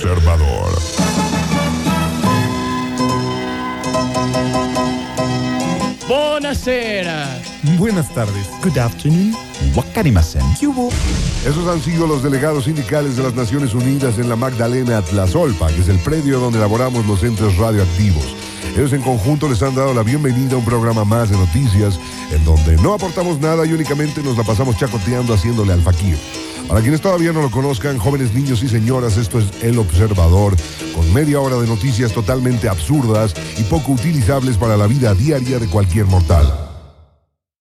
Observador. Buonasera. Buenas tardes. Good afternoon. Wakarimasen. ¿Qué hubo? Esos han sido los delegados sindicales de las Naciones Unidas en la Magdalena Tlazolpa, que es el predio donde elaboramos los entes radioactivos. Ellos en conjunto les han dado la bienvenida a un programa más de noticias, en donde no aportamos nada y únicamente nos la pasamos chacoteando haciéndole al fakir. Para quienes todavía no lo conozcan, jóvenes niños y señoras, esto es El Observador, con media hora de noticias totalmente absurdas y poco utilizables para la vida diaria de cualquier mortal.